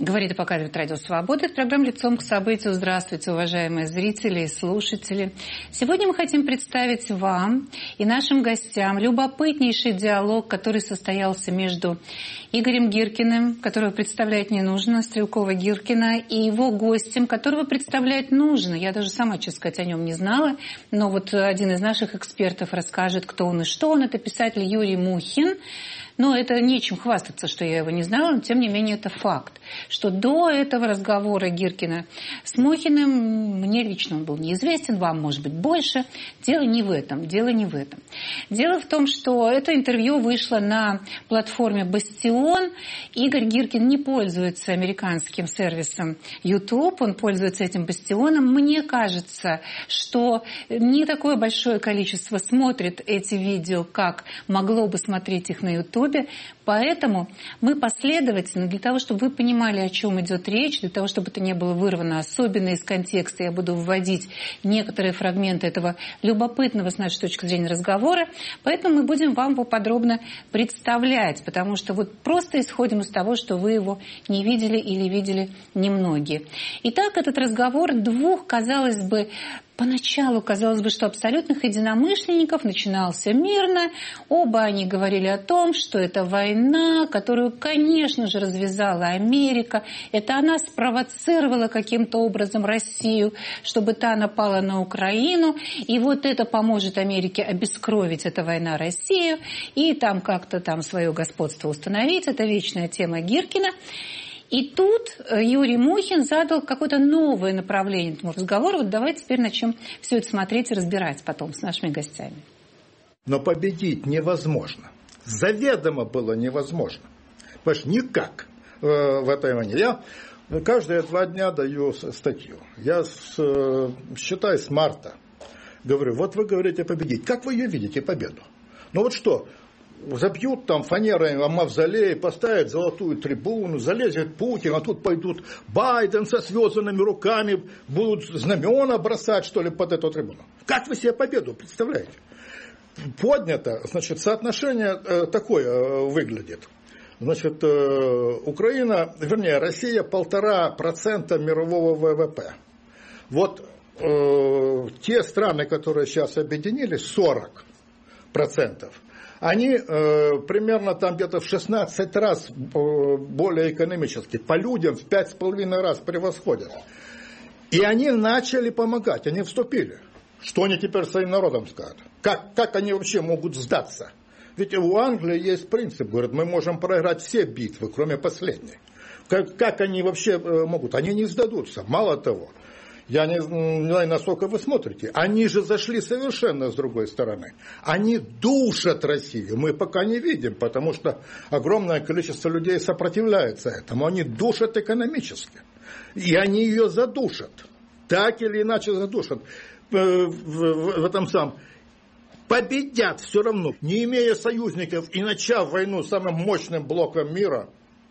Говорит и показывает Радио Свобода. Это программа «Лицом к событию». Здравствуйте, уважаемые зрители и слушатели. Сегодня мы хотим представить вам и нашим гостям любопытнейший диалог, который состоялся между Игорем Гиркиным, которого представлять не нужно, Стрелкова-Гиркина, и его гостем, которого представлять нужно. Я даже сама, честно сказать, о нем не знала, но вот один из наших экспертов расскажет, кто он и что он. Это писатель Юрий Мухин. Но это нечем хвастаться, что я его не знала, но тем не менее это факт, что до этого разговора Гиркина с Мухиным, мне лично он был неизвестен, вам, может быть, больше. Дело не в этом. Дело в том, что это интервью вышло на платформе «Бастион». Игорь Гиркин не пользуется американским сервисом YouTube, он пользуется этим «Бастионом». Мне кажется, что не такое большое количество смотрит эти видео, как могло бы смотреть их на YouTube. Поэтому мы последовательно, для того, чтобы вы понимали, о чем идет речь, для того, чтобы это не было вырвано особенно из контекста, я буду вводить некоторые фрагменты этого любопытного, с нашей точки зрения, разговора. Поэтому мы будем вам его подробно представлять, потому что вот просто исходим из того, что вы его не видели или видели немногие. Итак, этот разговор двух, поначалу казалось бы, что абсолютных единомышленников начинался мирно. Оба они говорили о том, что это война, которую, конечно же, развязала Америка. Это она спровоцировала каким-то образом Россию, чтобы та напала на Украину. И вот это поможет Америке обескровить, эта война, Россию. И там как-то свое господство установить. Это вечная тема Гиркина. И тут Юрий Мухин задал какое-то новое направление этому разговору. Вот давайте теперь начнем все это смотреть и разбирать потом с нашими гостями. Но победить невозможно. Заведомо было невозможно. Потому что никак в этой войне. Я каждые 2 дня даю статью. Я считаю с марта. Говорю, вот вы говорите победить. Как вы ее видите, победу? Ну вот что? Забьют там фанерой мавзолей, поставят золотую трибуну, залезет Путин, а тут пойдут Байден со связанными руками, будут знамена бросать, что ли, под эту трибуну. Как вы себе победу представляете? Поднято, значит, соотношение такое выглядит. Значит, Украина, вернее, Россия 1,5% мирового ВВП. Вот те страны, которые сейчас объединились, 40%. Они примерно там где-то в 16 раз более экономически, по людям в 5,5 раз превосходят. И они начали помогать, они вступили. Что они теперь своим народам скажут? Как они вообще могут сдаться? Ведь у Англии есть принцип, говорят, мы можем проиграть все битвы, кроме последней. Как они вообще могут? Они не сдадутся. Мало того, я не знаю, насколько вы смотрите. Они же зашли совершенно с другой стороны. Они душат Россию. Мы пока не видим, потому что огромное количество людей сопротивляется этому. Они душат экономически. И они ее задушат. Так или иначе задушат. В этом самом. Победят все равно. Не имея союзников и начав войну с самым мощным блоком мира,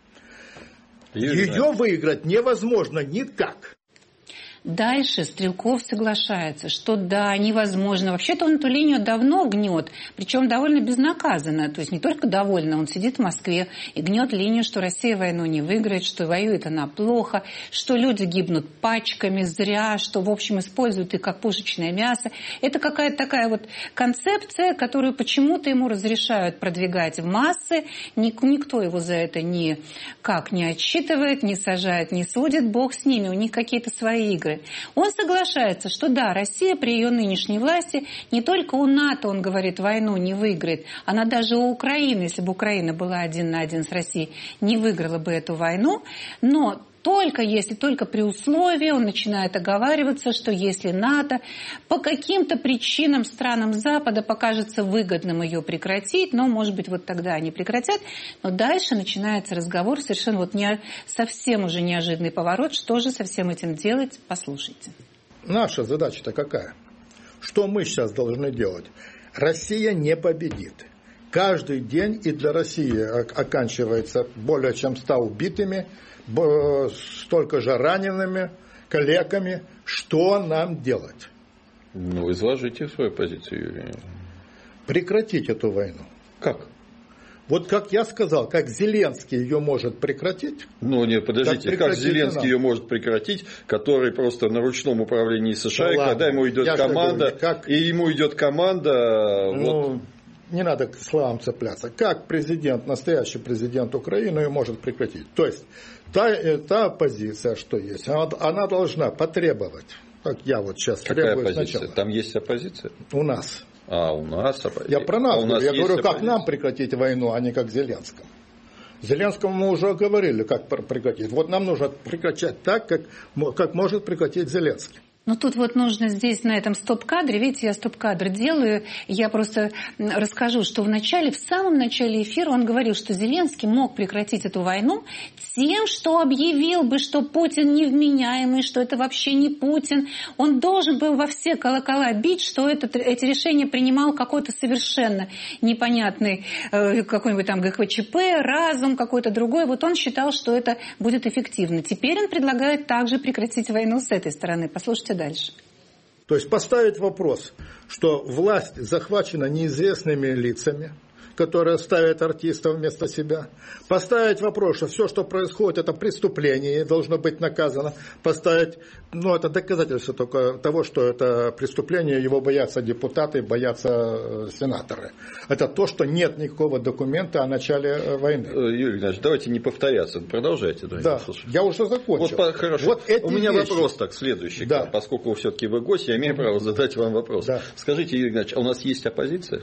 ее выиграть невозможно никак. Дальше Стрелков соглашается, что да, невозможно. Вообще-то он эту линию давно гнет, причем довольно безнаказанно. То есть не только довольно, он сидит в Москве и гнет линию, что Россия войну не выиграет, что воюет она плохо, что люди гибнут пачками зря, что, в общем, используют их как пушечное мясо. Это какая-то такая вот концепция, которую почему-то ему разрешают продвигать в массы. Никто его за это никак не отчитывает, не сажает, не судит. Бог с ними, у них какие-то свои игры. Он соглашается, что да, Россия при ее нынешней власти не только у НАТО, он говорит, войну не выиграет, она даже у Украины, если бы Украина была 1 на 1 с Россией, не выиграла бы эту войну, но только при условии, он начинает оговариваться, что если НАТО по каким-то причинам странам Запада покажется выгодным ее прекратить, но, может быть, вот тогда они прекратят, но дальше начинается разговор, совершенно вот совсем уже неожиданный поворот, что же со всем этим делать, послушайте. Наша задача-то какая? Что мы сейчас должны делать? Россия не победит. Каждый день и для России оканчивается более чем 100 убитыми, столько же ранеными, калеками. Что нам делать? Изложите свою позицию, Юрий. Прекратить эту войну. Как? Вот как я сказал, как Зеленский ее может прекратить. Ну, нет, подождите, как Зеленский ее может прекратить, который просто на ручном управлении США, и когда ему идет команда, ему идет команда. Ну, не надо к словам цепляться. Как президент, настоящий президент Украины ее может прекратить? То есть, та оппозиция, что есть, она должна потребовать, как я вот сейчас требую сначала. Какая оппозиция? Там есть оппозиция? У нас. У нас оппозиция. Я про нас говорю. Я говорю, как нам прекратить войну, а не как Зеленскому. Зеленскому мы уже говорили, как прекратить. Вот нам нужно прекращать так, как может прекратить Зеленский. Но тут вот нужно здесь, на этом стоп-кадре, видите, я стоп-кадр делаю, я просто расскажу, что в самом начале эфира он говорил, что Зеленский мог прекратить эту войну тем, что объявил бы, что Путин невменяемый, что это вообще не Путин. Он должен был во все колокола бить, что эти решения принимал какой-то совершенно непонятный какой-нибудь там ГКЧП, разум какой-то другой. Вот он считал, что это будет эффективно. Теперь он предлагает также прекратить войну с этой стороны. Послушайте дальше. То есть поставить вопрос, что власть захвачена неизвестными лицами, которые ставят артистов вместо себя. Поставить вопрос, что все, что происходит, это преступление и должно быть наказано. Поставить, это доказательство только того, что это преступление, его боятся депутаты, боятся сенаторы. Это то, что нет никакого документа о начале войны. Юрий Игнатьевич, давайте не повторяться, продолжайте. Да, я уже закончил. Хорошо. Вот у меня вопрос следующий, да. Поскольку все-таки вы гость, я имею право задать вам вопрос. Да. Скажите, Юрий Игнатьевич, а у нас есть оппозиция?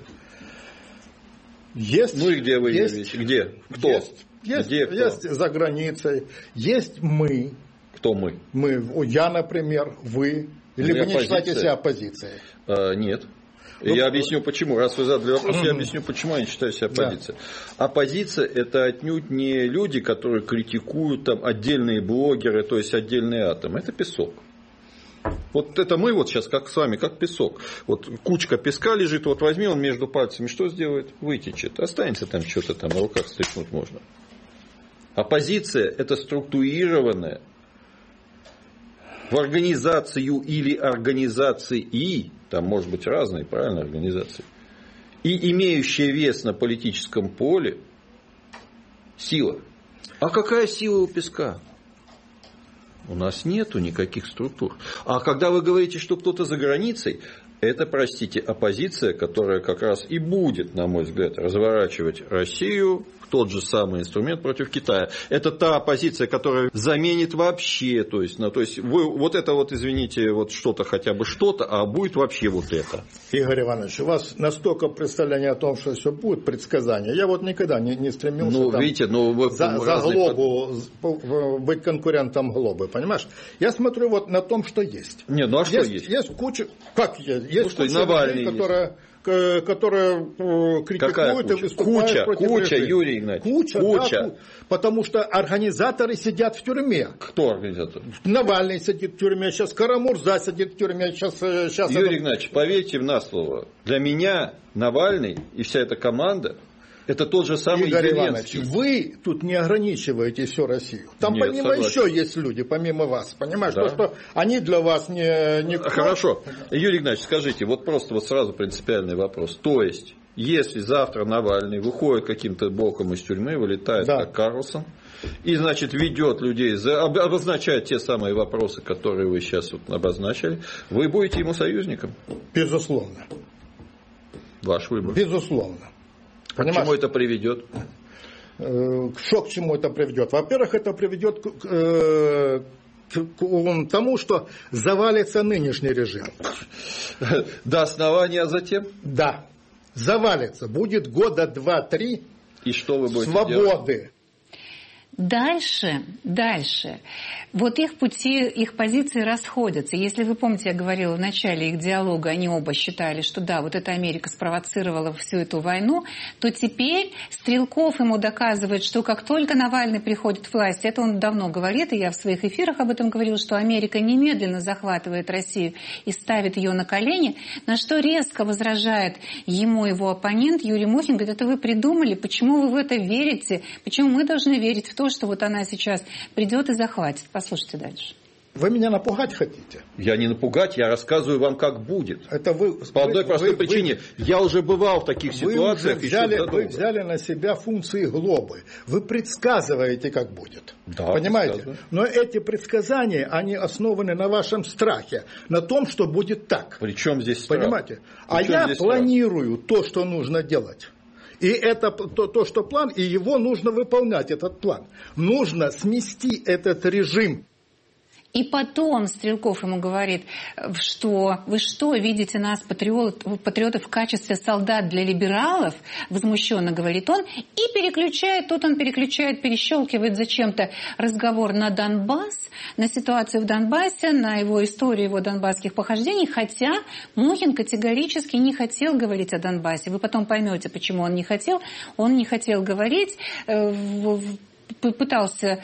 Есть. Ну и где вы ее видите? Где? Кто? Есть за границей. Есть мы. Кто мы? Я, например, вы. Или вы не считаете себя оппозицией? Нет. Я объясню почему. Раз вы задали вопрос, я объясню, почему я не считаю себя оппозицией. Да. Оппозиция – это отнюдь не люди, которые критикуют там отдельные блогеры, то есть отдельные атомы. Это песок. Вот это мы вот сейчас как с вами, как песок. Вот кучка песка лежит, вот возьми он между пальцами, что сделает? Вытечет. Останется там что-то там, на руках стряхнуть можно. Оппозиция – это структурированная в организацию или организации, там может быть разные, правильно, организации, и имеющая вес на политическом поле сила. А какая сила у песка? У нас нету никаких структур. А когда вы говорите, что кто-то за границей, это, простите, оппозиция, которая как раз и будет, на мой взгляд, разворачивать Россию в тот же самый инструмент против Китая. Это та оппозиция, которая заменит вообще, то есть вы, вот это вот, извините, вот что-то хотя бы что-то, а будет вообще вот это. Игорь Иванович, у вас настолько представление о том, что все будет, предсказание. Я вот никогда не стремился видите, за глобу быть конкурентом глобы, понимаешь? Я смотрю вот на том, что есть. Не, а что есть? Есть куча, как есть? Есть куча людей, которые критикуют и выступают против режима. Юрий Игнатьевич. Куча. Да, потому что организаторы сидят в тюрьме. Кто организатор? Навальный сидит в тюрьме, сейчас Карамурза сидит в тюрьме. Сейчас Юрий Игнатьевич, поверьте в на слово. Для меня Навальный и вся эта команда – это тот же самый Игорь Зеленский. Иванович, вы тут не ограничиваете всю Россию. Там помимо еще есть люди, помимо вас. Понимаешь, да. что они для вас не... Хорошо. Юрий Игнатьевич, скажите, вот просто вот сразу принципиальный вопрос. То есть, если завтра Навальный выходит каким-то боком из тюрьмы, вылетает как Карлсон, и, значит, ведет людей, обозначает те самые вопросы, которые вы сейчас вот обозначили, вы будете ему союзником? Безусловно. Ваш выбор. Безусловно. К чему это приведет? Что к чему это приведет? Во-первых, это приведет к тому, что завалится нынешний режим. До основания, а затем? Да, завалится. Будет года 2-3 и что вы будете свободы. Делать? Дальше. Вот их пути, их позиции расходятся. Если вы помните, я говорила в начале их диалога, они оба считали, что да, вот эта Америка спровоцировала всю эту войну, то теперь Стрелков ему доказывает, что как только Навальный приходит к власти, это он давно говорит, и я в своих эфирах об этом говорила, что Америка немедленно захватывает Россию и ставит ее на колени, на что резко возражает ему его оппонент Юрий Мухин, говорит, это вы придумали, почему вы в это верите, почему мы должны верить в то, что вот она сейчас придет и захватит. Послушайте дальше. Вы меня напугать хотите? Я не напугать, я рассказываю вам, как будет. Это вы, по одной простой причине. Я уже бывал в таких ситуациях. Вы взяли на себя функции глобы. Вы предсказываете, как будет. Да, понимаете? Но эти предсказания, они основаны на вашем страхе. На том, что будет так. Причем здесь страх? Понимаете? А я планирую то, что нужно делать. И это то, что план, и его нужно выполнять, этот план. Нужно смести этот режим. И потом Стрелков ему говорит, что вы что, видите нас, патриотов, в качестве солдат для либералов? Возмущенно говорит он. И перещелкивает зачем-то разговор на Донбасс, на ситуацию в Донбассе, на его историю его донбасских похождений. Хотя Мухин категорически не хотел говорить о Донбассе. Вы потом поймете, почему он не хотел. Он не хотел говорить, пытался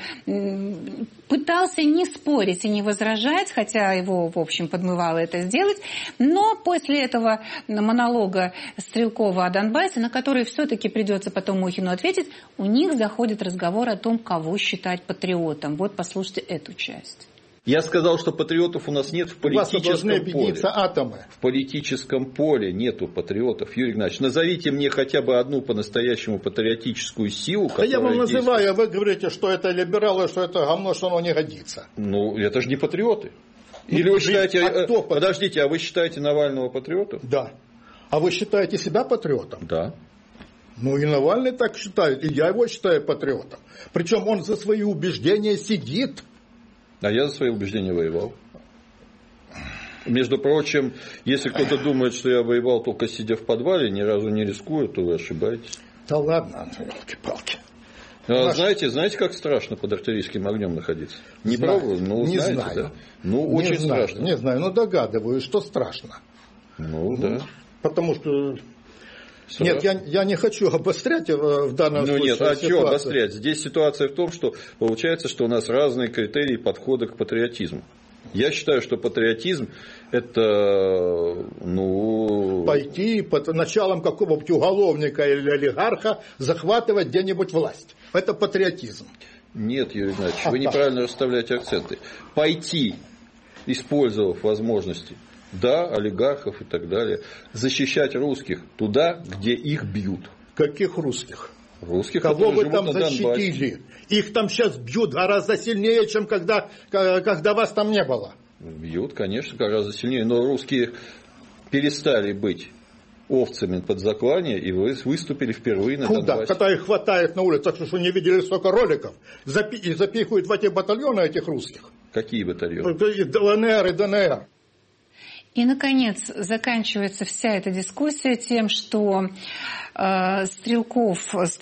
не спорить и не возражать, хотя его, в общем, подмывало это сделать. Но после этого монолога Стрелкова о Донбассе, на который все-таки придется потом Мухину ответить, у них заходит разговор о том, кого считать патриотом. Вот послушайте эту часть. Я сказал, что патриотов у нас нет в политическом поле. Атомы. В политическом поле нету патриотов. Юрий Игнатьевич, назовите мне хотя бы одну по-настоящему патриотическую силу, которая я вам действует. называю, а вы говорите, что это либералы, что это говно, что оно не годится. Ну, это же не патриоты. Или вы считаете... Подождите, а вы считаете Навального патриотом? Да. А вы считаете себя патриотом? Да. Ну и Навальный так считает, и я его считаю патриотом. Причем он за свои убеждения сидит. А я за свои убеждения воевал. Между прочим, если кто-то думает, что я воевал только сидя в подвале, ни разу не рискуя, то вы ошибаетесь. Да ладно, елки-палки. Знаете, как страшно под артиллерийским огнем находиться? Не пробовали? Ну, не знаете, знаю. Да? Ну, очень не знаю, страшно. Не знаю, но догадываюсь, что страшно. Ну, да. Потому что... Страшно. Нет, я не хочу обострять в данном случае. Нет, а что обострять? Здесь ситуация в том, что получается, что у нас разные критерии подхода к патриотизму. Я считаю, что патриотизм – это, пойти под началом какого-нибудь уголовника или олигарха захватывать где-нибудь власть. Это патриотизм. Нет, Юрий Игнатьевич, вы неправильно расставляете акценты. Пойти, использовав возможности, да, олигархов и так далее, защищать русских туда, где их бьют. Каких русских? Русских, кого вы там защитили? Их там сейчас бьют гораздо сильнее, чем когда вас там не было. Бьют, конечно, гораздо сильнее. Но русские перестали быть овцами под заклание и выступили впервые на Донбассе. Когда их хватает на улицах, что не видели столько роликов, и запихивают в эти батальоны этих русских. Какие батальоны? ЛНР и ДНР. И, наконец, заканчивается вся эта дискуссия тем, что Стрелков,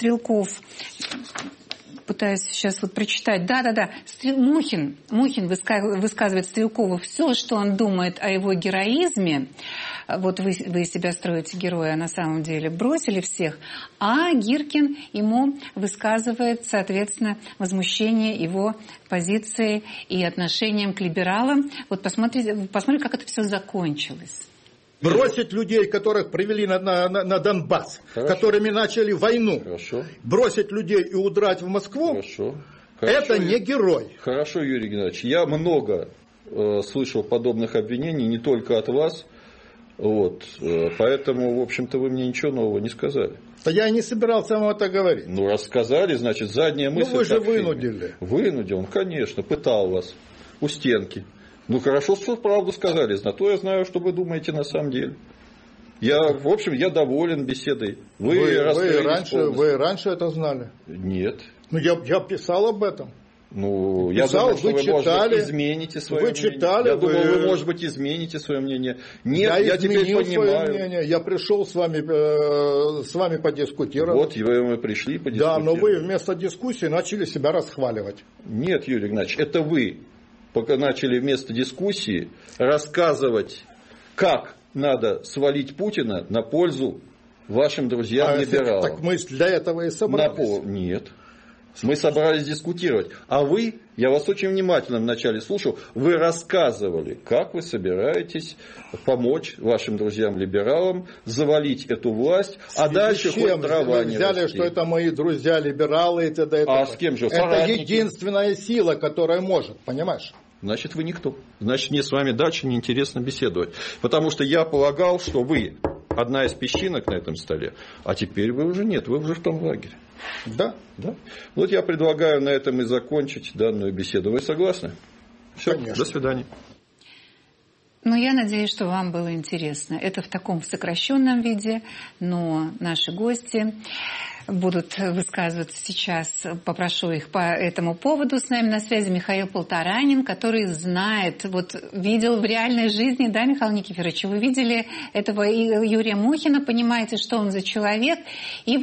пытаюсь сейчас прочитать, Мухин высказывает Стрелкову все, что он думает о его героизме. Вот вы из себя строите героя, а на самом деле бросили всех. А Гиркин ему высказывает, соответственно, возмущение его позицией и отношением к либералам. Вот посмотрите, как это все закончилось. Бросить людей, которых привели на Донбасс, Хорошо. Которыми начали войну. Хорошо. Бросить людей и удрать в Москву. Хорошо. Это не герой. Хорошо, Юрий Геннадьевич. Я много слышал подобных обвинений, не только от вас. Поэтому, в общем-то, вы мне ничего нового не сказали. Да я и не собирался вам это говорить. Рассказали, значит, задняя мысль. Вы же вынудили. Вынудил, конечно, пытал вас у стенки. Хорошо, что правду сказали, зато я знаю, что вы думаете на самом деле. Я доволен беседой. Вы раньше это знали? Нет. Я писал об этом. Я думал, что вы, может быть, измените свое мнение. Читали, я думал, вы, может быть, измените свое мнение. Нет, я теперь понимаю. Мнение. Я пришел с вами подискутировать. Вот мы пришли подискутировать. Да, но вы вместо дискуссии начали себя расхваливать. Нет, Юрий Игнатьевич, это вы пока начали вместо дискуссии рассказывать, как надо свалить Путина на пользу вашим друзьям-либералам. Так мы для этого и собрались. Нет. Мы собрались дискутировать. А вы, я вас очень внимательно вначале слушал, вы рассказывали, как вы собираетесь помочь вашим друзьям-либералам завалить эту власть, а дальше хоть трава не взяли, расти. что это мои друзья-либералы и т.д. А с кем же? Это единственная сила, которая может, понимаешь? значит, вы никто. Значит, мне с вами дальше неинтересно беседовать. Потому что я полагал, что вы одна из песчинок на этом столе, а теперь вы уже нет, вы уже в том лагере. Да. Вот я предлагаю на этом и закончить данную беседу. Вы согласны? Все, Конечно. До свидания. Я надеюсь, что вам было интересно. Это в таком сокращенном виде, но наши гости будут высказываться сейчас. Попрошу их по этому поводу. С нами на связи Михаил Полторанин, который знает, видел в реальной жизни, да, Михаил Никифорович, вы видели этого Юрия Мухина, понимаете, что он за человек. И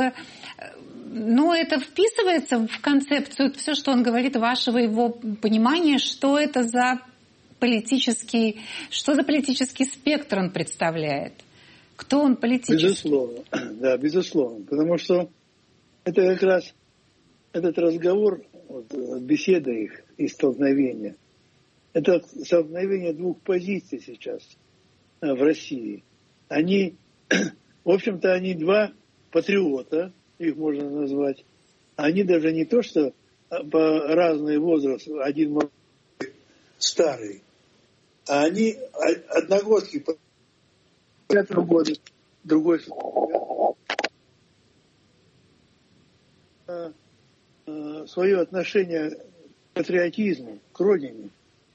это вписывается в концепцию, все, что он говорит, вашего его понимания, что это за политический спектр он представляет. Кто он политически? Безусловно, да, безусловно. Потому что это как раз этот разговор, беседа их и столкновение, это столкновение двух позиций сейчас в России. Они, в общем-то, они два патриота, их можно назвать. Они даже не то, что по разный возраст, один старый, а они одногодки по 50-му году, другой свое отношение к патриотизму, к родине.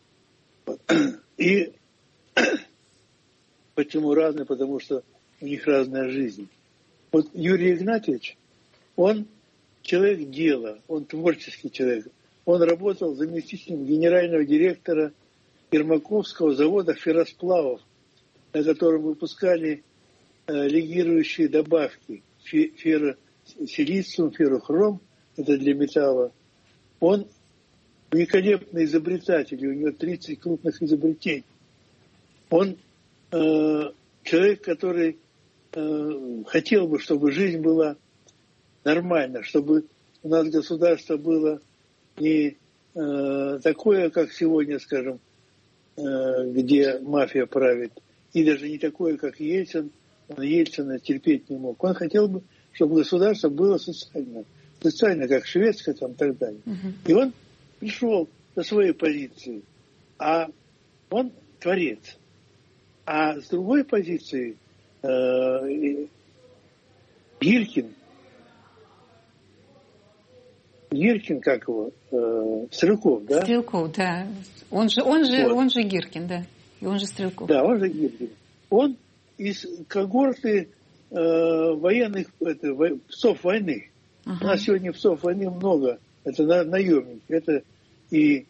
И почему разные? Потому что у них разная жизнь. Юрий Игнатьевич, он человек дела, он творческий человек. Он работал заместителем генерального директора Ермаковского завода ферросплавов, на котором выпускали легирующие добавки ферросилициум, феррохром, это для металла. Он великолепный изобретатель, у него 30 крупных изобретений. Он человек, который хотел бы, чтобы жизнь была нормальна, чтобы у нас государство было не такое, как сегодня, скажем, где мафия правит, и даже не такое, как Ельцин. Он Ельцина терпеть не мог. Он хотел бы, чтобы государство было социально, как шведское там, и так далее. И он пришел со своей позиции, а он творец. А с другой позиции Гиркин, как его, Стрелков, да? Стрелков, да. Он же Гиркин, да. И он же Стрелков. Да, он же Гиркин. Он из когорты военных псов войны. У нас сегодня псов войны много. Это наемники. Это и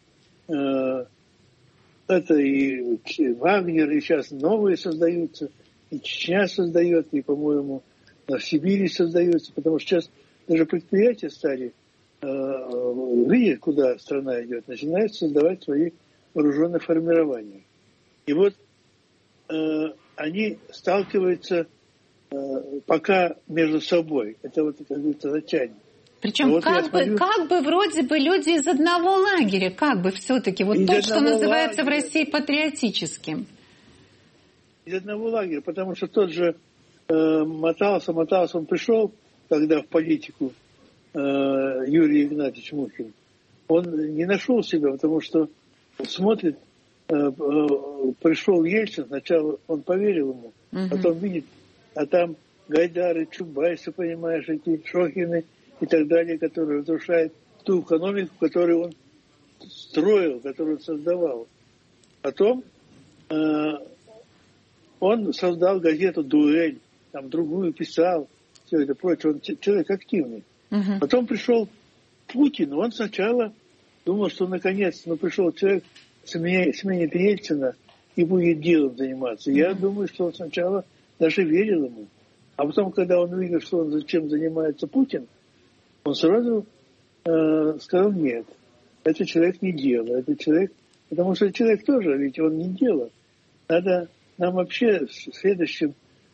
Вагнер, и сейчас новые создаются, и Чечня создает, и, по-моему, в Сибири создаются, потому что сейчас даже предприятия стали, видя, куда страна идет, начинают создавать свои вооруженные формирования. И они сталкиваются пока между собой. Это как говорится, начальник. Причем как бы вроде бы люди из одного лагеря, как бы все-таки, то, что называется в России патриотическим. Из одного лагеря, потому что тот же мотался, он пришел, когда в политику Юрий Игнатьевич Мухин, он не нашел себя, потому что смотрит, пришел Ельцин, сначала он поверил ему, потом видит, а там Гайдары, Чубайсы, понимаешь, эти Шохины и так далее, которые разрушают ту экономику, которую он строил, которую он создавал. Потом он создал газету «Дуэль», там другую писал, все это прочее. Он человек активный. Потом пришел Путин, он сначала думал, что наконец пришел человек, сменит Ельцина и будет делом заниматься. Я думаю, что он сначала даже верил ему. А потом, когда он увидел, что он зачем занимается Путин, он сразу сказал: нет, это человек не дело, это человек, потому что человек тоже, ведь он не дело. Надо нам вообще в следующие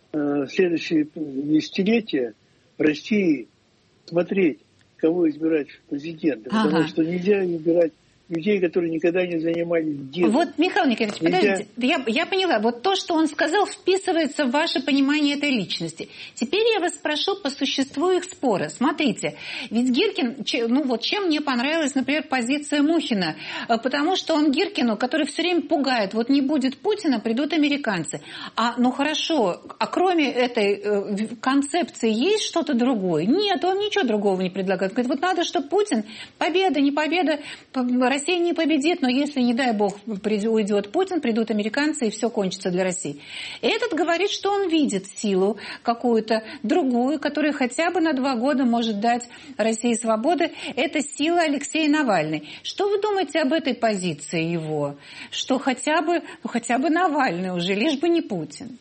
десятилетия в России смотреть, кого избирать в президенты, потому что нельзя избирать людей, которые никогда не занимались делом. Вот, Михаил Николаевич, подождите, я поняла. Вот то, что он сказал, вписывается в ваше понимание этой личности. Теперь я вас спрошу по существу их спора. Смотрите, ведь Гиркин, чем мне понравилась, например, позиция Мухина, потому что он Гиркину, который все время пугает, вот не будет Путина, придут американцы. Хорошо, а кроме этой концепции есть что-то другое? Нет, он ничего другого не предлагает. Говорит, вот надо, чтобы Путин, победа, не победа, Россия не победит, но если, не дай бог, уйдет Путин, придут американцы, и все кончится для России. Этот говорит, что он видит силу какую-то другую, которая хотя бы на 2 года может дать России свободы. Это сила Алексея Навального. Что вы думаете об этой позиции его? Что хотя бы Навальный уже, лишь бы не Путин.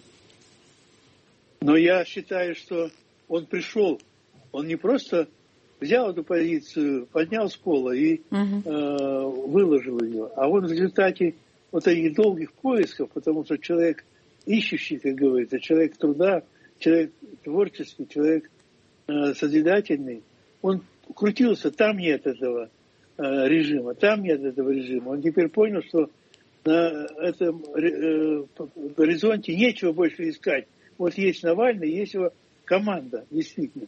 Но я считаю, что он пришел, он не просто взял эту позицию, поднял с пола и выложил ее. А он в результате вот этих долгих поисков, потому что человек ищущий, как говорится, человек труда, человек творческий, человек созидательный, он крутился, там нет этого режима, там нет этого режима. Он теперь понял, что на этом горизонте нечего больше искать. Вот есть Навальный, есть его команда, действительно.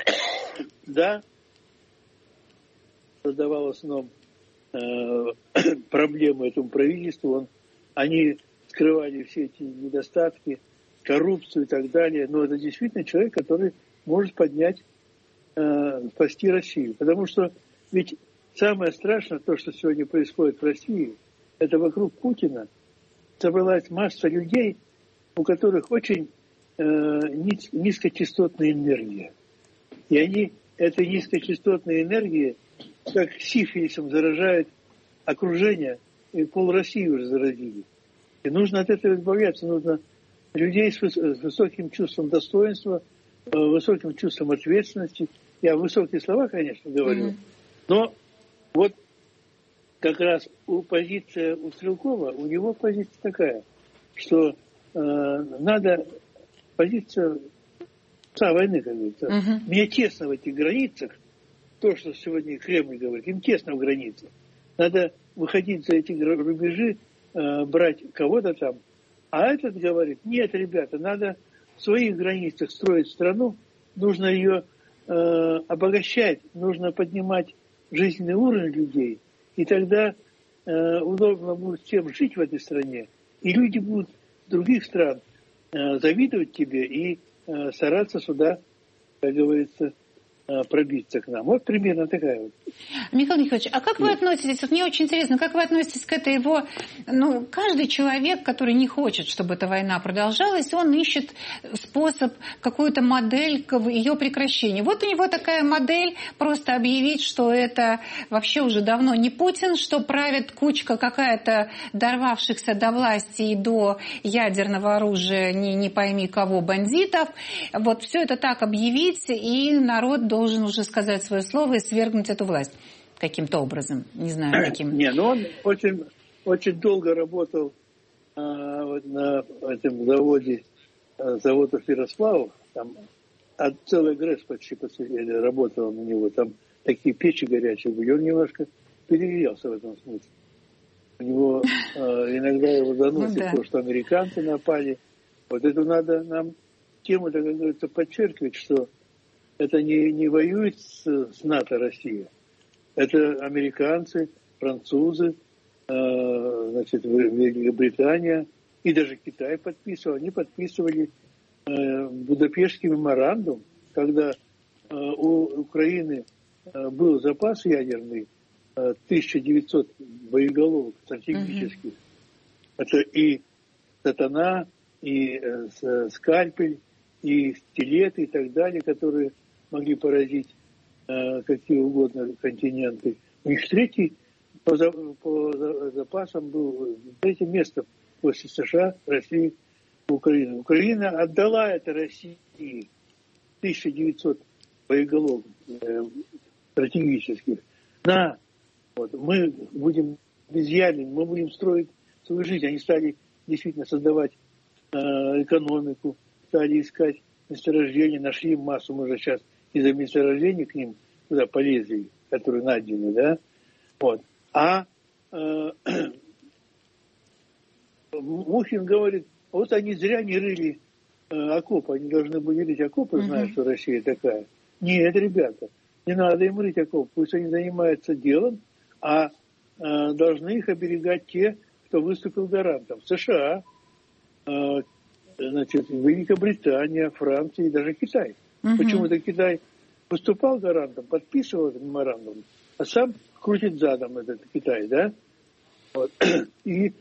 Да, создавал в основном проблемы этому правительству. Они скрывали все эти недостатки, коррупцию и так далее. Но это действительно человек, который может поднять, спасти Россию. Потому что ведь самое страшное, то, что сегодня происходит в России, это вокруг Путина собралась масса людей, у которых очень низкочастотная энергия. И они этой низкочастотной энергией, как сифилисом, заражают окружение, и пол России уже заразили. И нужно от этого избавляться, нужно людей с высоким чувством достоинства, высоким чувством ответственности. Я высокие слова, конечно, говорю, но вот как раз позиция у Стрелкова, у него позиция такая, что надо позиция войны, как говорится. Мне тесно в этих границах, то, что сегодня Кремль говорит, им тесно в границах. Надо выходить за эти рубежи, брать кого-то там. А этот говорит, нет, ребята, надо в своих границах строить страну, нужно ее обогащать, нужно поднимать жизненный уровень людей, и тогда удобно будет всем жить в этой стране, и люди будут других стран завидовать тебе и стараться сюда, как говорится, пробиться к нам. Вот примерно такая вот. Михаил Николаевич, а как вы относитесь, вот мне очень интересно, как вы относитесь к этой его, каждый человек, который не хочет, чтобы эта война продолжалась, он ищет способ, какую-то модель ее прекращения. Вот у него такая модель, просто объявить, что это вообще уже давно не Путин, что правит кучка какая-то дорвавшихся до власти и до ядерного оружия, не пойми кого, бандитов. Вот все это так объявить, и народ должен уже сказать свое слово и свергнуть эту власть каким-то образом. Не знаю, каким. Он очень, очень долго работал на этом заводе Ярославов. Там целый ГРЭС почти работал на него. Там такие печи горячие были. Он немножко перегрелся в этом смысле. У него иногда его заносит то, что американцы напали. Вот это надо нам тему, так как говорится, подчеркивать, что это не воюет с НАТО Россия. Это американцы, французы, Великобритания и даже Китай подписывал. Они подписывали Будапештский меморандум, когда у Украины был запас ядерный, 1900 боеголовок стратегических. Это и «Сатана», и «Скальпель», и «Стилеты» и так далее, которые могли поразить какие угодно континенты. У них третий по запасам был третье место после США, России, Украины. Украина отдала это России 1900 боеголовок стратегических. Мы будем безъядны, мы будем строить свою жизнь. Они стали действительно создавать экономику, стали искать месторождения, нашли массу, мы же сейчас из-за месторождений к ним туда полезли, которые найдены, да. Вот. А Мухин говорит, вот они зря не рыли окопы, они должны были рыть окопы, зная, что Россия такая. Нет, ребята, не надо им рыть окопы, пусть они занимаются делом, а должны их оберегать те, кто выступил гарантом. США, значит, Великобритания, Франция и даже Китай. Почему-то Китай выступал гарантом, подписывал этот меморандум, а сам крутит задом этот Китай, да? Вот. И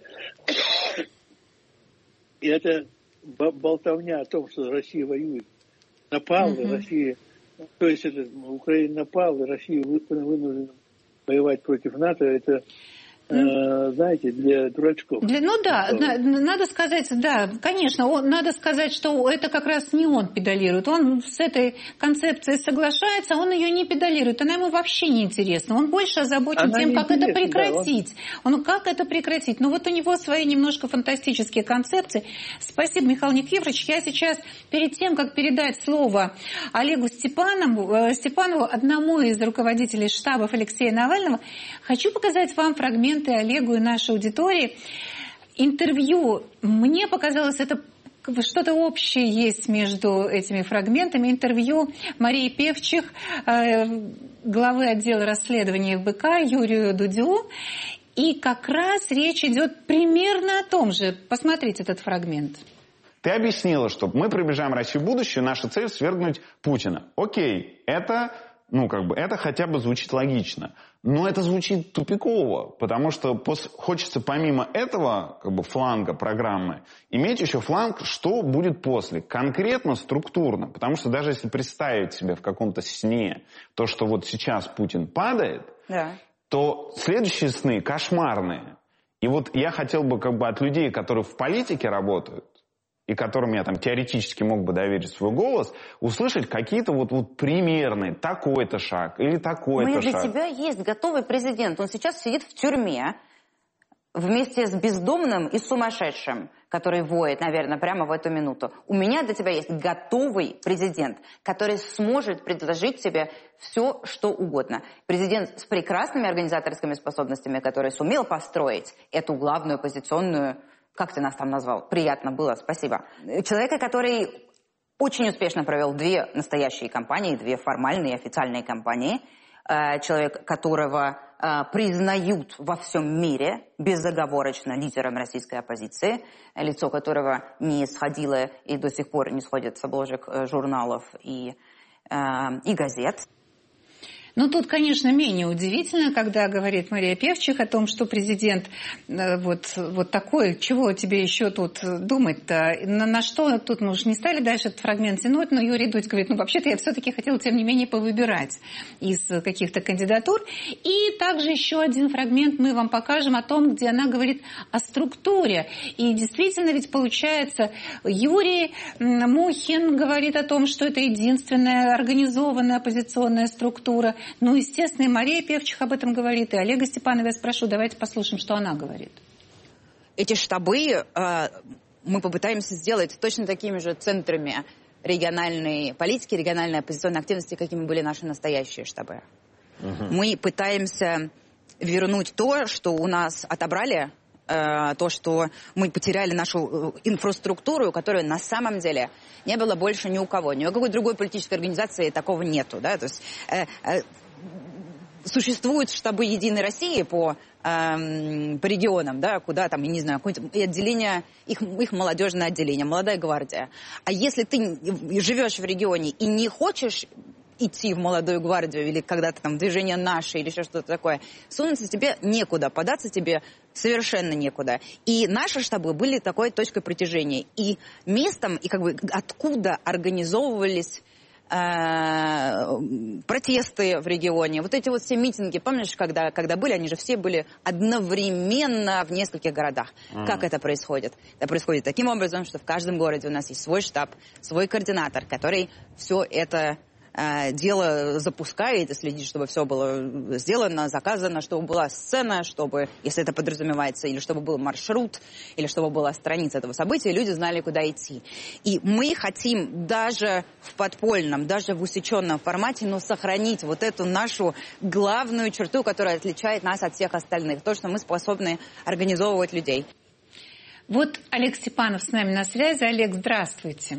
это болтовня о том, что Россия воюет, напала, Россия, то есть это, Украина напала, Россия вынуждена воевать против НАТО, это, знаете, для дурачков. Надо сказать, да, конечно, надо сказать, что это как раз не он педалирует. Он с этой концепцией соглашается, он ее не педалирует. Она ему вообще не интересна. Он больше озабочен тем, как это прекратить. Как это прекратить? Но вот у него свои немножко фантастические концепции. Спасибо, Михаил Никифорович. Я сейчас, перед тем, как передать слово Олегу Степанову, одному из руководителей штабов Алексея Навального, хочу показать вам фрагмент Олегу и нашей аудитории. Интервью, мне показалось, это что-то общее есть между этими фрагментами. Интервью Марии Певчих, главы отдела расследований ФБК Юрию Дудю. И как раз речь идет примерно о том же. Посмотрите этот фрагмент. Ты объяснила, что мы приближаем Россию в будущее, наша цель свергнуть Путина. Окей, это хотя бы звучит логично. Но это звучит тупиково, потому что хочется помимо этого фланга программы иметь еще фланг, что будет после, конкретно, структурно. Потому что даже если представить себе в каком-то сне то, что вот сейчас Путин падает, то следующие сны кошмарные. И вот я хотел бы от людей, которые в политике работают, и которым я теоретически мог бы доверить свой голос, услышать какие-то примерные, такой-то шаг или такой-то шаг. Для тебя есть готовый президент. Он сейчас сидит в тюрьме вместе с бездомным и сумасшедшим, который воет, наверное, прямо в эту минуту. У меня для тебя есть готовый президент, который сможет предложить тебе все, что угодно. Президент с прекрасными организаторскими способностями, который сумел построить эту главную оппозиционную... Как ты нас там назвал? Приятно было, спасибо. Человека, который очень успешно провел 2 настоящие кампании, 2 формальные официальные кампании. Человек, которого признают во всем мире безоговорочно лидером российской оппозиции. Лицо которого не сходило и до сих пор не сходит с обложек журналов и газет. Тут, конечно, менее удивительно, когда говорит Мария Певчих о том, что президент вот такой, чего тебе еще тут думать-то? На что тут мы уж не стали дальше этот фрагмент тянуть, но Юрий Дудь говорит, вообще-то я все-таки хотела, тем не менее, повыбирать из каких-то кандидатур. И также еще один фрагмент мы вам покажем о том, где она говорит о структуре. И действительно ведь получается, Юрий Мухин говорит о том, что это единственная организованная оппозиционная структура. Естественно, и Мария Певчих об этом говорит, и Олега Степанова я спрошу, давайте послушаем, что она говорит. Эти штабы мы попытаемся сделать точно такими же центрами региональной политики, региональной оппозиционной активности, какими были наши настоящие штабы. Мы пытаемся вернуть то, что у нас отобрали, то, что мы потеряли нашу инфраструктуру, которую на самом деле не было больше ни у кого. Ни у какой другой политической организации такого нету. Да? То есть, существуют штабы «Единой России» по регионам, да, куда там, я не знаю, какое-нибудь отделение, их молодежное отделение, молодая гвардия. А если ты живешь в регионе и не хочешь идти в молодую гвардию или когда-то там движение «Наше» или еще что-то такое, сунуться тебе некуда, податься тебе совершенно некуда. И наши штабы были такой точкой притяжения. И местом, и откуда организовывались протесты в регионе. Вот эти все митинги, помнишь, когда были, они же все были одновременно в нескольких городах. Как это происходит? Это происходит таким образом, что в каждом городе у нас есть свой штаб, свой координатор, который все это дело запускает и следит, чтобы все было сделано, заказано, чтобы была сцена, чтобы, если это подразумевается, или чтобы был маршрут, или чтобы была страница этого события, люди знали, куда идти. И мы хотим даже в подпольном, даже в усеченном формате, но сохранить вот эту нашу главную черту, которая отличает нас от всех остальных, то, что мы способны организовывать людей. Вот Олег Степанов с нами на связи. Олег, здравствуйте.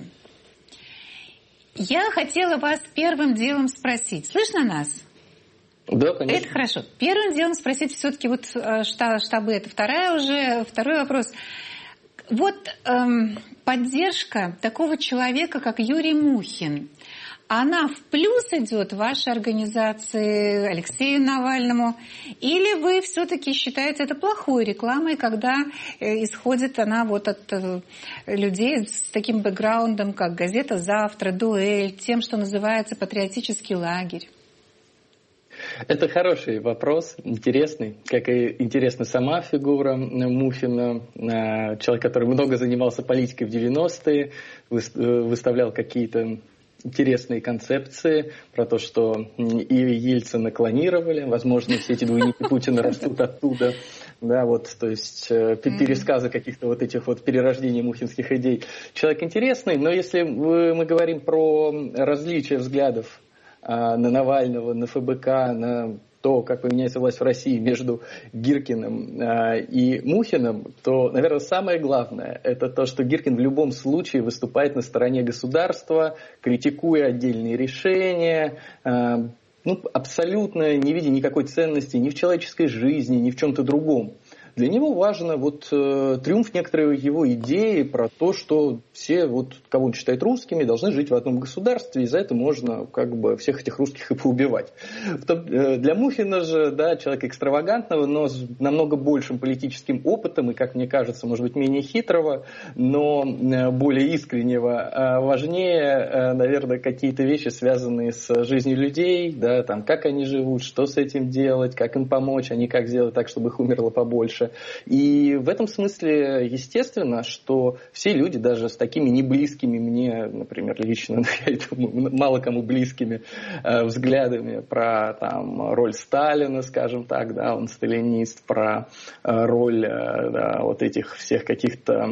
Я хотела вас первым делом спросить. Слышно нас? Да, конечно. Это хорошо. Первым делом спросить все-таки вот штабы. Это второй вопрос. Вот поддержка такого человека, как Юрий Мухин, она в плюс идет вашей организации, Алексею Навальному, или вы все-таки считаете это плохой рекламой, когда исходит она вот от людей с таким бэкграундом, как газета «Завтра», «Дуэль», тем, что называется патриотический лагерь? Это хороший вопрос, интересный, как и интересна сама фигура Мухина, человек, который много занимался политикой в 90-е, выставлял какие-то интересные концепции про то, что и Ельцина клонировали, возможно, все эти двойники Путина растут оттуда, да, вот, то есть пересказы каких-то вот этих вот перерождений мухинских идей. Человек интересный, но если мы говорим про различия взглядов на Навального, на ФБК, на то, как поменяется власть в России между Гиркиным и Мухиным, то, наверное, самое главное – это то, что Гиркин в любом случае выступает на стороне государства, критикуя отдельные решения, абсолютно не видя никакой ценности ни в человеческой жизни, ни в чем-то другом. Для него важно вот триумф некоторой его идеи про то, что все, вот, кого он считает русскими, должны жить в одном государстве, и за это можно как бы всех этих русских и поубивать. Для Мухина же, да, человека экстравагантного, но с намного большим политическим опытом и, как мне кажется, может быть, менее хитрого, но более искреннего, важнее, наверное, какие-то вещи, связанные с жизнью людей, да, там, как они живут, что с этим делать, как им помочь, а не как сделать так, чтобы их умерло побольше. И в этом смысле естественно, что все люди, даже с такими неблизкими мне, например, лично, я думаю, мало кому близкими взглядами про там, роль Сталина, скажем так, да, он сталинист, про роль вот этих всех каких-то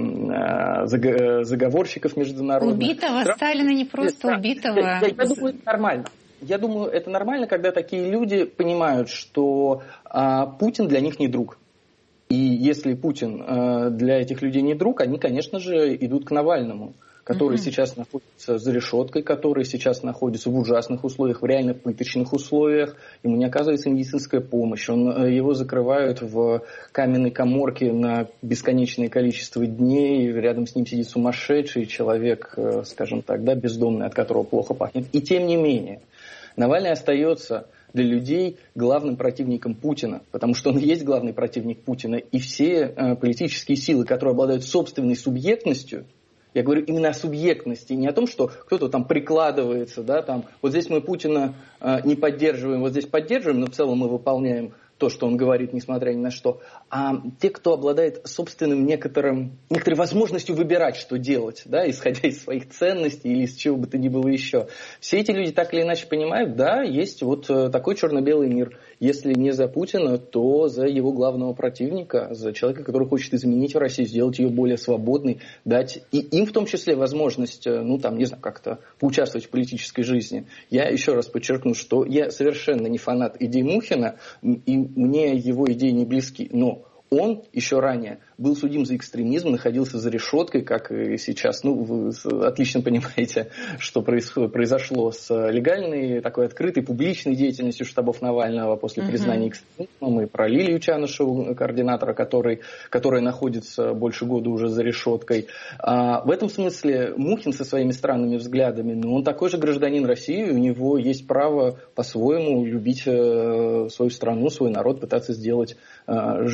заговорщиков международных. Убитого Сталина, не просто убитого. Я думаю, это нормально. Я думаю, это нормально, когда такие люди понимают, что Путин для них не друг. И если Путин для этих людей не друг, они, конечно же, идут к Навальному, который сейчас находится за решеткой, который сейчас находится в ужасных условиях, в реально пыточных условиях. Ему не оказывается медицинская помощь. Его закрывают в каменной каморке на бесконечное количество дней. Рядом с ним сидит сумасшедший человек, скажем так, да, бездомный, от которого плохо пахнет. И тем не менее, Навальный остается для людей главным противником Путина, потому что он и есть главный противник Путина, и все политические силы, которые обладают собственной субъектностью, я говорю именно о субъектности, не о том, что кто-то там прикладывается, да, там, вот здесь мы Путина не поддерживаем, вот здесь поддерживаем, но в целом мы выполняем то, что он говорит, несмотря ни на что, а те, кто обладает собственным некоторой возможностью выбирать, что делать, да, исходя из своих ценностей или из чего бы то ни было еще. Все эти люди так или иначе понимают, да, есть вот такой черно-белый мир. Если не за Путина, то за его главного противника, за человека, который хочет изменить Россию, сделать ее более свободной, дать и им в том числе возможность, не знаю, как-то поучаствовать в политической жизни. Я еще раз подчеркну, что я совершенно не фанат идей Мухина, и мне его идеи не близки, но он еще ранее был судим за экстремизм, находился за решеткой, как и сейчас. Вы отлично понимаете, что произошло с легальной, такой открытой, публичной деятельностью штабов Навального после признания экстремизмом. И про Лилию Чанышеву, координатора, которая находится больше года уже за решеткой. В этом смысле Мухин со своими странными взглядами, он такой же гражданин России, у него есть право по-своему любить свою страну, свой народ, пытаться сделать жизнь к лучшему.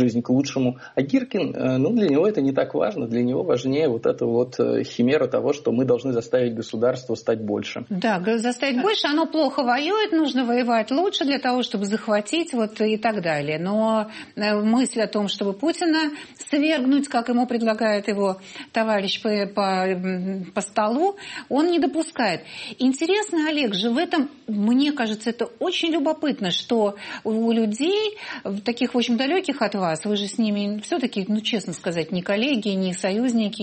лучшему. А Гиркин, для него это не так важно. Для него важнее вот эта вот химера того, что мы должны заставить государство стать больше. Да, заставить больше. Оно плохо воюет, нужно воевать лучше для того, чтобы захватить и так далее. Но мысль о том, чтобы Путина свергнуть, как ему предлагает его товарищ по столу, он не допускает. Интересно, Олег, же в этом, мне кажется, это очень любопытно, что у людей, таких, в общем, далеких от вас, вы же с ними все-таки, честно сказать, не коллеги, не союзники,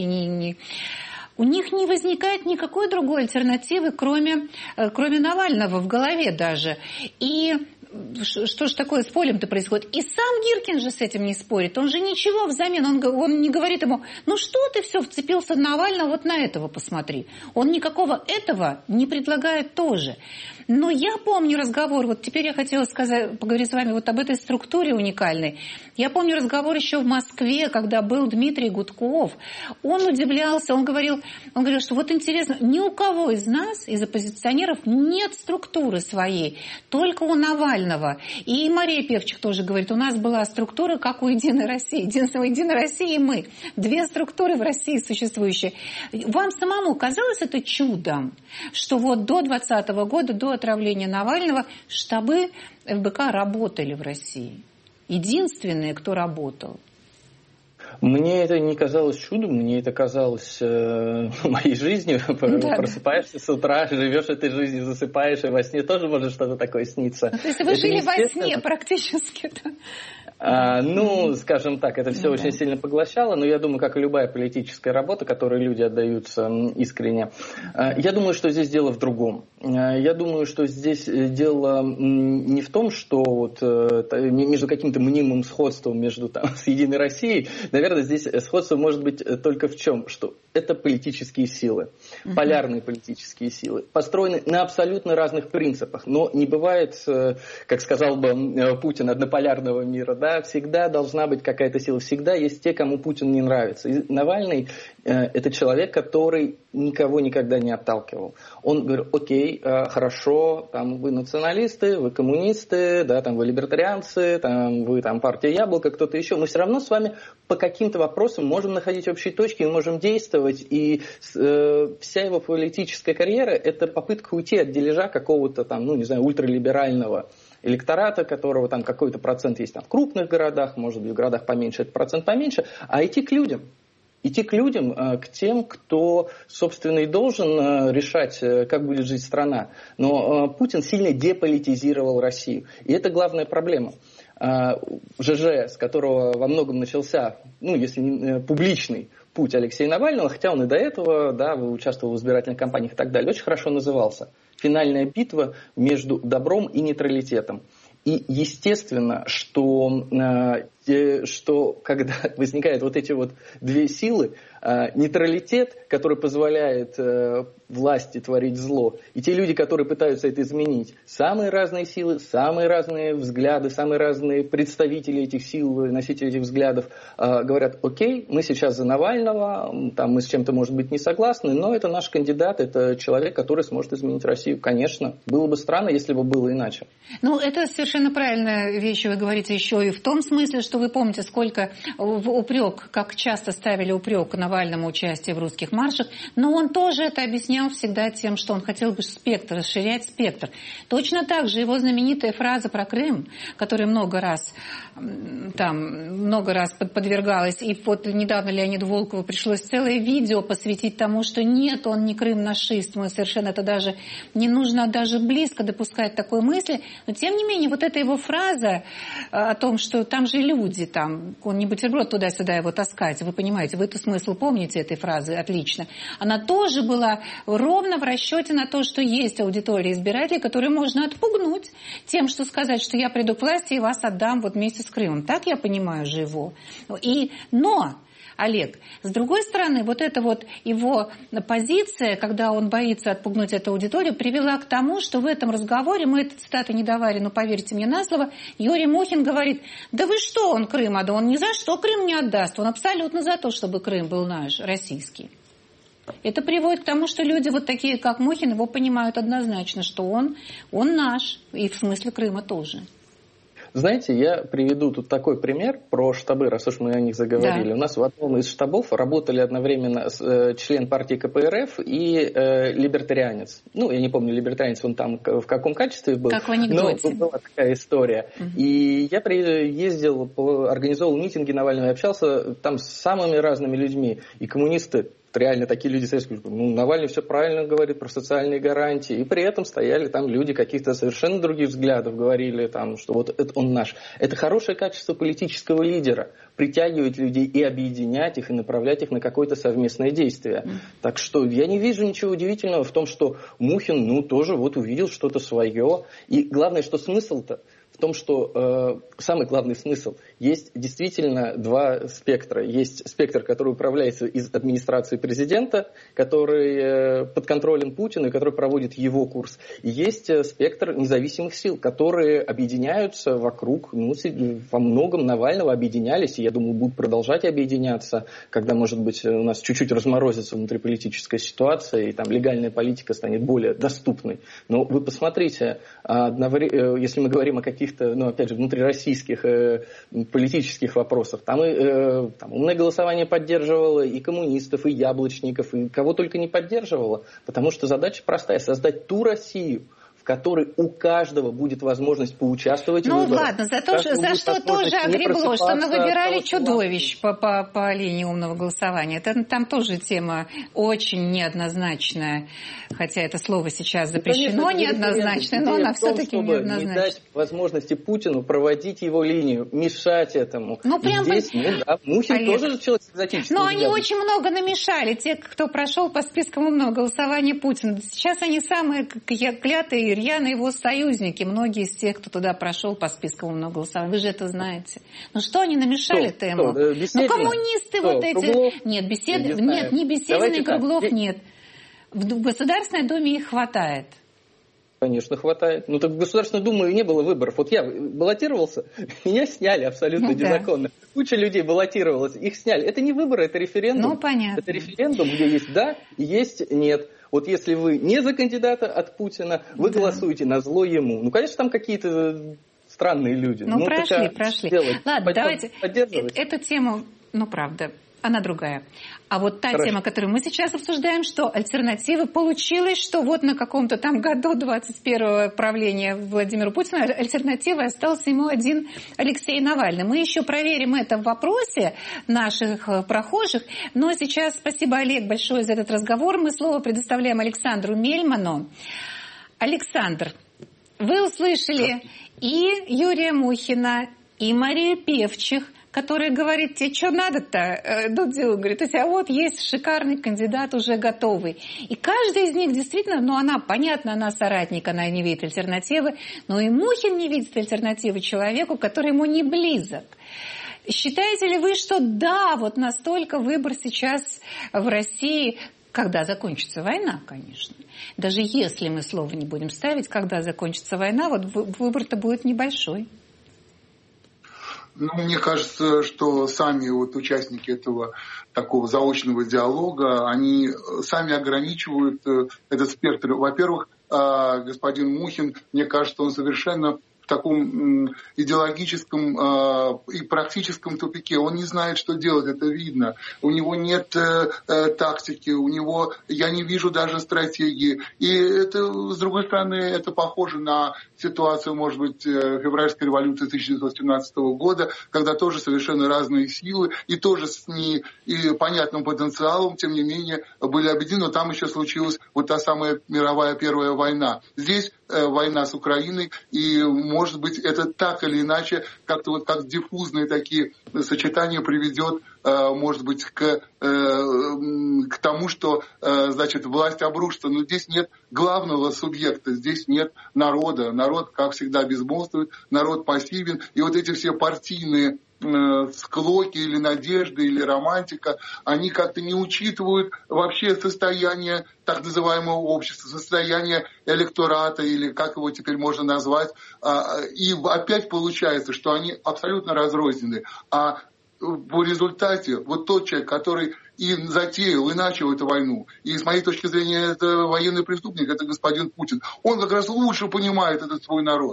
у них не возникает никакой другой альтернативы, кроме Навального в голове даже. И что же такое с полем-то происходит? И сам Гиркин же с этим не спорит. Он же ничего взамен, он не говорит ему, что ты все вцепился в Навального, вот на этого посмотри. Он никакого этого не предлагает тоже. Но я помню разговор, теперь я хотела поговорить с вами об этой структуре уникальной. Я помню разговор еще в Москве, когда был Дмитрий Гудков. Он удивлялся, он говорил, что интересно, ни у кого из нас, из оппозиционеров, нет структуры своей, только у Навального. И Мария Певчих тоже говорит, у нас была структура, как у Единой России. Единственное, Единая Россия и мы. Две структуры в России существующие. Вам самому казалось это чудом, что до 2020 года, до отравления Навального, штабы ФБК работали в России? Единственные, кто работал. Мне это не казалось чудом, мне это казалось моей жизнью. Да, просыпаешься с утра, живешь этой жизнью, засыпаешь, и во сне тоже может что-то такое сниться. То есть вы жили во сне практически, да? Скажем так, это все очень сильно поглощало, но я думаю, как и любая политическая работа, которой люди отдаются искренне, я думаю, что здесь дело в другом. Я думаю, что здесь дело не в том, что между каким-то мнимым сходством между с Единой Россией, наверное, здесь сходство может быть только в чем, что это политические силы, полярные политические силы, построены на абсолютно разных принципах, но не бывает, как сказал бы Путин, однополярного мира, да, всегда должна быть какая-то сила, всегда есть те, кому Путин не нравится. И Навальный это человек, который никого никогда не отталкивал. Он говорит, окей, хорошо, вы националисты, вы коммунисты, да, вы либертарианцы, вы партия Яблоко, кто-то еще, мы все равно с вами по каким-то вопросам можем находить общие точки, мы можем действовать, и вся его политическая карьера это попытка уйти от дележа какого-то ультралиберального электората, которого какой-то процент есть в крупных городах, может быть в городах поменьше, этот процент поменьше, а идти к людям. Идти к людям, к тем, кто, собственно, и должен решать, как будет жить страна. Но Путин сильно деполитизировал Россию. И это главная проблема. ЖЖ, с которого во многом начался, если не публичный путь Алексея Навального, хотя он и до этого, участвовал в избирательных кампаниях и так далее, очень хорошо назывался. Финальная битва между добром и нейтралитетом. И естественно, что когда возникают эти две силы, нейтралитет, который позволяет власти творить зло, и те люди, которые пытаются это изменить, самые разные силы, самые разные взгляды, самые разные представители этих сил, носители этих взглядов говорят, окей, мы сейчас за Навального, мы с чем-то, может быть, не согласны, но это наш кандидат, это человек, который сможет изменить Россию. Конечно, было бы странно, если бы было иначе. Это совершенно правильная вещь, вы говорите еще и в том смысле, что вы помните, сколько упрек, как часто ставили упрек Навальному участие в русских маршах, но он тоже это объяснял всегда тем, что он хотел бы расширять спектр. Точно так же его знаменитая фраза про Крым, которая много раз подвергалась, и недавно Леониду Волкову пришлось целое видео посвятить тому, что нет, он не крым-нашист, мы совершенно это даже не нужно даже близко допускать такой мысли, но тем не менее эта его фраза о том, что там же люди, он не бутерброд туда-сюда его таскать, вы понимаете, вы-то смысл помните этой фразы отлично, она тоже была ровно в расчете на то, что есть аудитория избирателей, которые можно отпугнуть тем, что сказать, что я приду к власти и вас отдам вместе с Крымом. Так я понимаю же его. Но, Олег, с другой стороны, эта его позиция, когда он боится отпугнуть эту аудиторию, привела к тому, что в этом разговоре, мы эту цитату не давали, но поверьте мне на слово, Юрий Мухин говорит, да вы что, он Крым отдал, он ни за что Крым не отдаст, он абсолютно за то, чтобы Крым был наш, российский. Это приводит к тому, что люди такие, как Мухин, его понимают однозначно, что он наш, и в смысле Крыма тоже. Знаете, я приведу тут такой пример про штабы, раз уж мы о них заговорили. Да. У нас в одном из штабов работали одновременно член партии КПРФ и либертарианец. Ну, я не помню, либертарианец он там в каком качестве был. Как в анекдоте. Но была такая история. И я ездил, организовал митинги Навального, общался там с самыми разными людьми. И коммунисты, реально такие люди, Навальный все правильно говорит про социальные гарантии, и при этом стояли там люди каких-то совершенно других взглядов, говорили там, что вот это он наш. Это хорошее качество политического лидера, притягивать людей и объединять их, и направлять их на какое-то совместное действие. Так что я не вижу ничего удивительного в том, что Мухин, тоже вот увидел что-то свое, и главное, что смысл-то в том, что самый главный смысл. Есть действительно два спектра. Есть спектр, который управляется из администрации президента, который под контролем Путина, и который проводит его курс. И есть спектр независимых сил, которые объединяются вокруг, во многом Навального объединялись, и я думаю, будут продолжать объединяться, когда, может быть, у нас чуть-чуть разморозится внутриполитическая ситуация, и там легальная политика станет более доступной. Но вы посмотрите, если мы говорим о каких-то, опять же, внутрироссийских политических вопросах, там умное голосование поддерживало и коммунистов, и яблочников, и кого только не поддерживало, потому что задача простая – создать ту Россию, в которой у каждого будет возможность поучаствовать в выборах. Ладно, за что тоже огребло, что мы выбирали чудовищ по линии умного голосования. Там тоже тема очень неоднозначная, хотя это слово сейчас запрещено, неоднозначное, но она все-таки неоднозначная. Не дать возможности Путину проводить его линию, мешать этому. Здесь, Мухин тоже человек с экзотическим Но они очень много намешали, те, кто прошел по спискам умного голосования Путина. Сейчас они самые клятые рьяно его союзники, многие из тех, кто туда прошел по спискам умного голосования. Вы же это знаете. Что они намешали-то ему? Коммунисты Круглов? эти. Нет, ни Беседина, ни Круглов нет. В Государственной Думе их хватает. Конечно, хватает. Так в Государственной Думе и не было выборов. Вот я баллотировался, меня сняли абсолютно незаконно. Куча людей баллотировалась, их сняли. Это не выборы, это референдум. Понятно. Это референдум, где есть «да» и есть «нет». Вот если вы не за кандидата от Путина, вы голосуете на зло ему. Конечно, там какие-то странные люди. Прошли. Ладно, давайте эту тему, правда, она другая. А вот та тема, которую мы сейчас обсуждаем, что альтернативы получилось, что вот на каком-то там году 21-го правления Владимира Путина альтернативой остался ему один Алексей Навальный. Мы еще проверим это в вопросе наших прохожих, но сейчас спасибо, Олег, большое за этот разговор. Мы слово предоставляем Александру Мельману. Александр, вы услышали и Юрия Мухина, и Марию Певчих, который говорит, тебе что надо-то? Дудю говорит, вот есть шикарный кандидат, уже готовый. И каждый из них действительно, она, понятно, она соратник, она не видит альтернативы, но и Мухин не видит альтернативы человеку, который ему не близок. Считаете ли вы, что да, вот настолько выбор сейчас в России, когда закончится война, конечно. Даже если мы слово не будем ставить, когда закончится война, вот выбор-то будет небольшой. Мне кажется, что сами участники этого такого заочного диалога, они сами ограничивают этот спектр. Во-первых, господин Мухин, мне кажется, он совершенно в таком идеологическом и практическом тупике. Он не знает, что делать, это видно. У него нет тактики, я не вижу даже стратегии. И это, с другой стороны, это похоже на ситуацию, может быть, февральской революции 1917 года, когда тоже совершенно разные силы и тоже с непонятным потенциалом, тем не менее, были объединены. Но там еще случилась та самая мировая первая война. Здесь война с Украиной, и, может быть, это так или иначе, как-то как диффузные такие сочетания приведет, может быть, к тому, что, власть обрушится. Но здесь нет главного субъекта, здесь нет народа. Народ, как всегда, безмолвствует, народ пассивен. И эти все партийные склоки или надежды, или романтика, они как-то не учитывают вообще состояние так называемого общества, состояние электората, или как его теперь можно назвать. И опять получается, что они абсолютно разрознены. А в результате тот человек, который и затеял, и начал эту войну, и с моей точки зрения это военный преступник, это господин Путин, он как раз лучше понимает этот свой народ.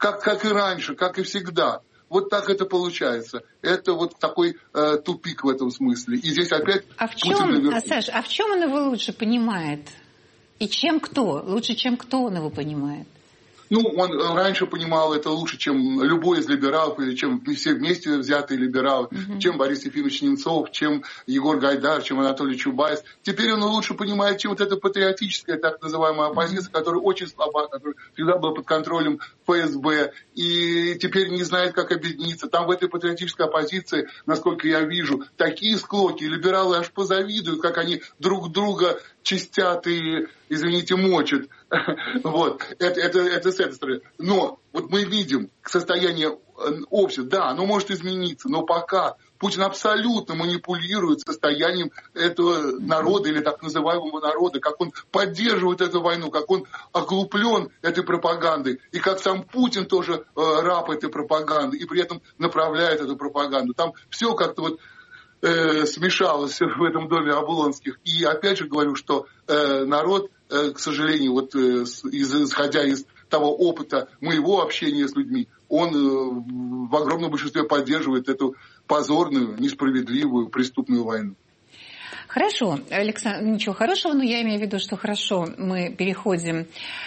как и раньше, как и всегда. Вот так это получается. Это вот такой тупик в этом смысле. И здесь опять Саш, а в чем он его лучше понимает? И чем кто? Лучше, чем кто он его понимает? Ну, он раньше понимал это лучше, чем любой из либералов, или чем все вместе взятые либералы, чем Борис Ефимович Немцов, чем Егор Гайдар, чем Анатолий Чубайс. Теперь он лучше понимает, чем вот эта патриотическая так называемая оппозиция, которая очень слаба, которая всегда была под контролем ФСБ, и теперь не знает, как объединиться. Там в этой патриотической оппозиции, насколько я вижу, такие склоки, либералы аж позавидуют, как они друг друга чистят и, извините, мочат. Вот. Это с этой стороны. Но вот мы видим состояние общества. Да, оно может измениться, но пока Путин абсолютно манипулирует состоянием этого народа или так называемого народа, как он поддерживает эту войну, как он оглуплен этой пропагандой, и как сам Путин тоже раб этой пропаганды, и при этом направляет эту пропаганду. Там все как-то вот смешалось в этом доме Облонских. И опять же говорю, что народ, к сожалению, вот исходя из того опыта моего общения с людьми, он в огромном большинстве поддерживает эту позорную, несправедливую, преступную войну. Хорошо, Александр, ничего хорошего, но я имею в виду, что хорошо, мы переходим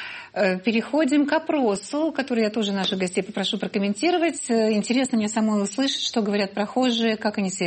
к опросу, который я тоже наших гостей попрошу прокомментировать. Интересно мне самой услышать, что говорят прохожие, как они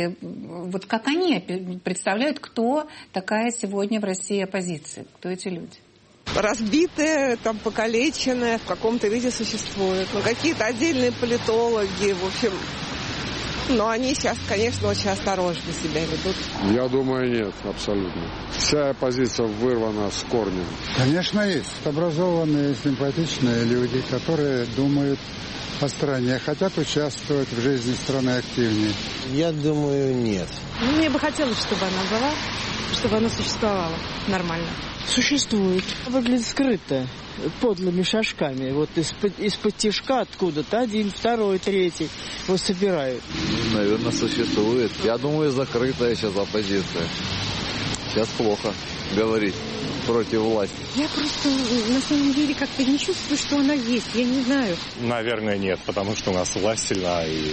представляют, кто такая сегодня в России оппозиция, кто эти люди. Разбитые, там, покалеченные, в каком-то виде существуют. Ну, какие-то отдельные политологи, в общем. Но они сейчас, конечно, очень осторожно себя ведут. Я думаю, нет, абсолютно. Вся оппозиция вырвана с корнем. Конечно, есть образованные, симпатичные люди, которые думают о стране, хотят участвовать в жизни страны активнее. Я думаю, нет. Мне бы хотелось, чтобы она была, чтобы она существовала нормально. Существует. Выглядит скрыто, подлыми шажками. Вот из-под тишка откуда-то один, второй, третий его собирают. Наверное, существует. Я думаю, закрытая сейчас оппозиция. Сейчас плохо говорить против власти. Я просто на самом деле как-то не чувствую, что она есть. Я не знаю. Наверное, нет, потому что у нас власть сильна, и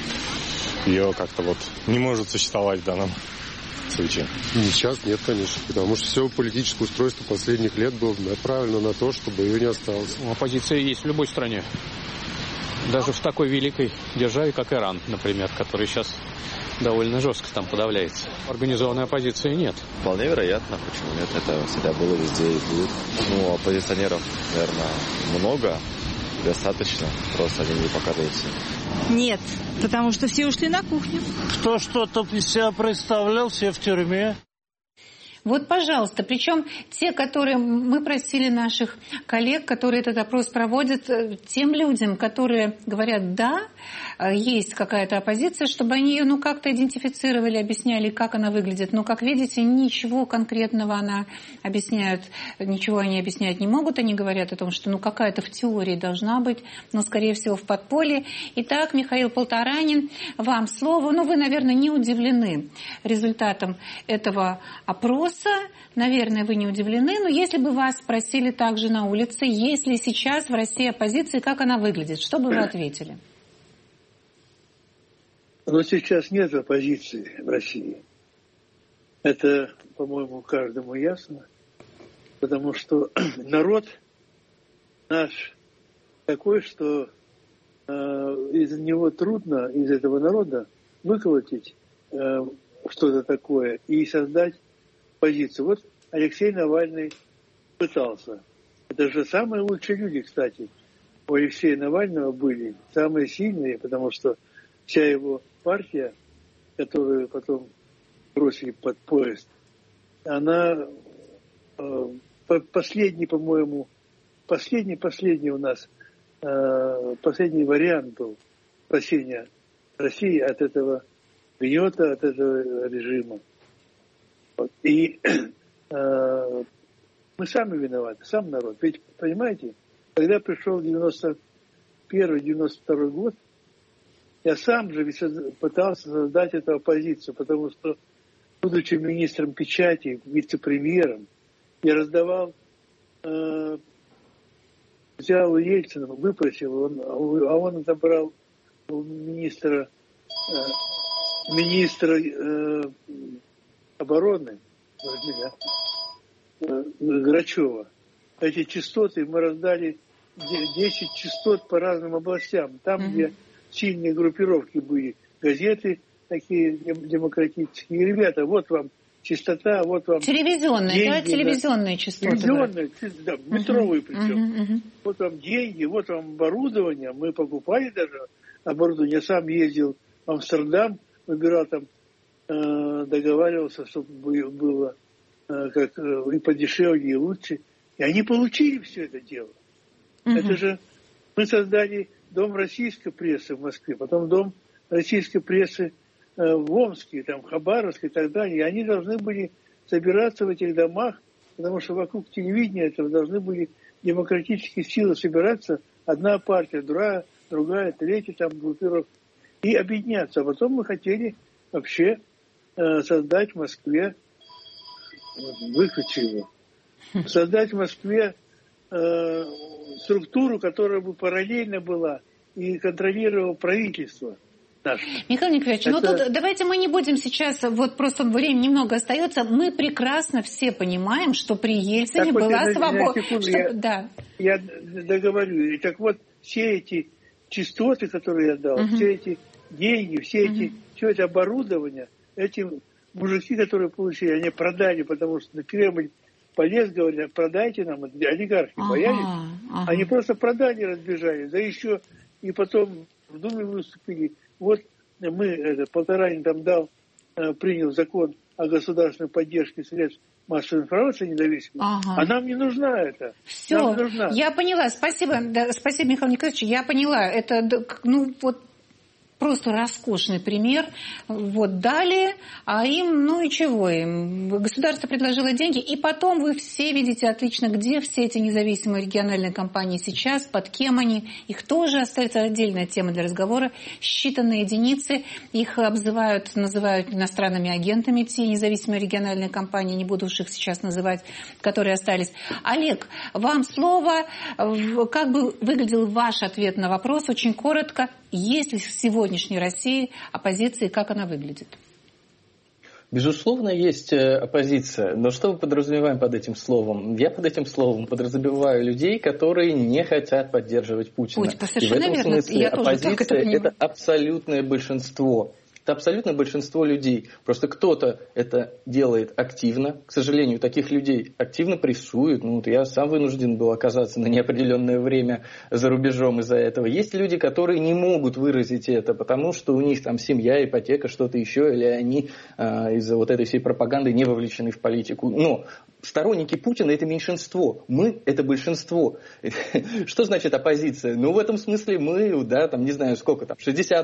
ее как-то вот не может существовать в данном случае. Сейчас нет, конечно, потому что все политическое устройство последних лет было направлено на то, чтобы ее не осталось. Оппозиция есть в любой стране. Даже в такой великой державе, как Иран, например, который сейчас довольно жестко там подавляется. Организованной оппозиции нет. Вполне вероятно, почему нет, это всегда было везде и будет. Ну, оппозиционеров, наверное, много, достаточно, просто они не показываются. Нет, потому что все ушли на кухню. Кто что-то из себя представлял, все в тюрьме. Вот, пожалуйста, причем те, которые мы просили наших коллег, которые этот опрос проводят, тем людям, которые говорят, да, есть какая-то оппозиция, чтобы они ее как-то идентифицировали, объясняли, как она выглядит. Но, как видите, ничего конкретного она объясняет, ничего они объяснять не могут. Они говорят о том, что какая-то в теории должна быть, но, скорее всего, в подполье. Итак, Михаил Полторанин, вам слово. Вы, наверное, не удивлены результатом этого опроса. Наверное, вы не удивлены, но если бы вас спросили также на улице, есть ли сейчас в России оппозиция, как она выглядит, что бы вы ответили? Но сейчас нет оппозиции в России. Это, по-моему, каждому ясно, потому что народ наш такой, что из него трудно, из этого народа, выколотить что-то такое и создать позицию. Вот Алексей Навальный пытался. Это же самые лучшие люди, кстати, у Алексея Навального были, самые сильные, потому что вся его партия, которую потом бросили под поезд, она последний, по-моему, последний у нас, последний вариант был спасения России от этого гнета, от этого режима. И мы сами виноваты, сам народ. Ведь, понимаете, когда пришел 91-92 год, я сам же пытался создать эту оппозицию, потому что, будучи министром печати, вице-премьером, я раздавал взял у Ельцина, выпросил, а он отобрал у министра обороны Грачева. Эти частоты мы раздали 10 частот по разным областям. Там, где сильные группировки были, газеты такие демократические. Ребята, вот вам частота, вот вам телевизионные, деньги, да, телевизионные частоты. Телевизионные, да, метровые причем. Вот вам деньги, вот вам оборудование. Мы покупали даже оборудование. Я сам ездил в Амстердам, выбирал там, договаривался, чтобы было как и подешевле, и лучше. И они получили все это дело. Это же мы создали Дом российской прессы в Москве, потом Дом российской прессы в Омске, там, Хабаровске и так далее. И они должны были собираться в этих домах, потому что вокруг телевидения этого должны были демократические силы собираться. Одна партия, другая, третья там группировка. И объединяться. А потом мы хотели вообще создать в Москве, выключи его, создать в Москве структуру, которая бы параллельно была и контролировала правительство наше. Михаил Николаевич, ну тут давайте мы не будем сейчас, вот просто времени немного остается, мы прекрасно все понимаем, что при Ельцине была свобода. Я договорю. И так вот, все эти частоты, которые я дал, все эти деньги, все это оборудование, эти мужики, которые получили, они продали, потому что на Кремль полез, говорят, продайте нам, олигархи боялись, они просто продали, разбежали, да еще и потом в Думе выступили. Вот мы, 1,5 там дал, принял закон о государственной поддержке средств массовой информации независимой, а нам не нужна это. Все, я поняла, спасибо, спасибо, Михаил Николаевич, я поняла, это, ну, вот, просто роскошный пример. Вот дали, а им, ну и чего им? Государство предложило деньги, и потом вы все видите отлично, где все эти независимые региональные компании сейчас, под кем они. Их тоже остается отдельная тема для разговора. Считанные единицы, их называют иностранными агентами, те независимые региональные компании, не буду уж их сейчас называть, которые остались. Олег, вам слово. Как бы выглядел ваш ответ на вопрос? Очень коротко. Есть ли в сегодняшней России оппозиция и как она выглядит? Безусловно, есть оппозиция. Но что мы подразумеваем под этим словом? Я под этим словом подразумеваю людей, которые не хотят поддерживать Путина. И в этом смысле оппозиция – это абсолютное большинство. Это абсолютно большинство людей. Просто кто-то это делает активно. К сожалению, таких людей активно прессуют. Ну, вот я сам вынужден был оказаться на неопределенное время за рубежом из-за этого. Есть люди, которые не могут выразить это, потому что у них там семья, ипотека, что-то еще, или они из-за вот этой всей пропаганды не вовлечены в политику. Но сторонники Путина – это меньшинство. Мы – это большинство. Что значит оппозиция? Ну, в этом смысле мы, да, там, не знаю, сколько там, 60%,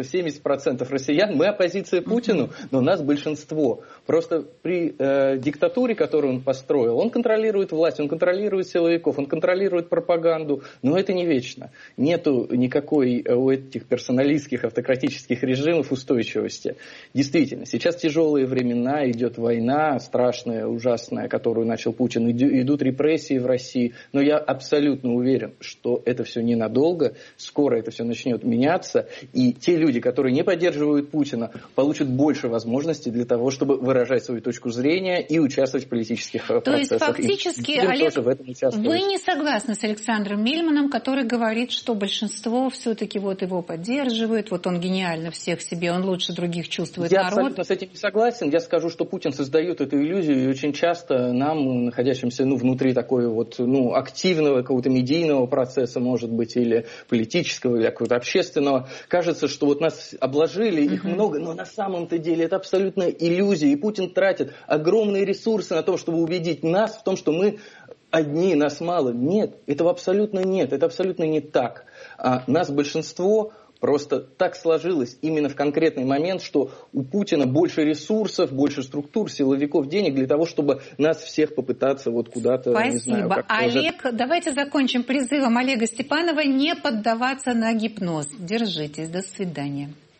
70% россиян, мы оппозиция Путину, но нас большинство. Просто при диктатуре, которую он построил, он контролирует власть, он контролирует силовиков, он контролирует пропаганду, но это не вечно. Нету никакой у этих персоналистских автократических режимов устойчивости. Действительно, сейчас тяжелые времена, идет война страшная, ужасная, которую начал Путин, идут репрессии в России, но я абсолютно уверен, что это все ненадолго, скоро это все начнет меняться, и те люди, которые не поддерживают Путина, получат больше возможностей для того, чтобы выражать свою точку зрения и участвовать в политических процессах. То есть фактически, Олег, вы не согласны с Александром Мильманом, который говорит, что большинство все-таки вот его поддерживает, вот он гениально всех себе, он лучше других чувствует народ. Я абсолютно с этим не согласен. Я скажу, что Путин создает эту иллюзию, и очень часто нам, находящимся внутри такой вот активного какого-то медийного процесса, может быть, или политического, или какого-то общественного, кажется, что вот нас обложили, их много, но на самом-то деле это абсолютная иллюзия. И Путин тратит огромные ресурсы на то, чтобы убедить нас в том, что мы одни, нас мало. Нет, этого абсолютно нет, это абсолютно не так. Нас большинство. Просто так сложилось именно в конкретный момент, что у Путина больше ресурсов, больше структур, силовиков, денег для того, чтобы нас всех попытаться вот куда-то... Спасибо. Не знаю, Олег, давайте закончим призывом Олега Степанова не поддаваться на гипноз. Держитесь. До свидания.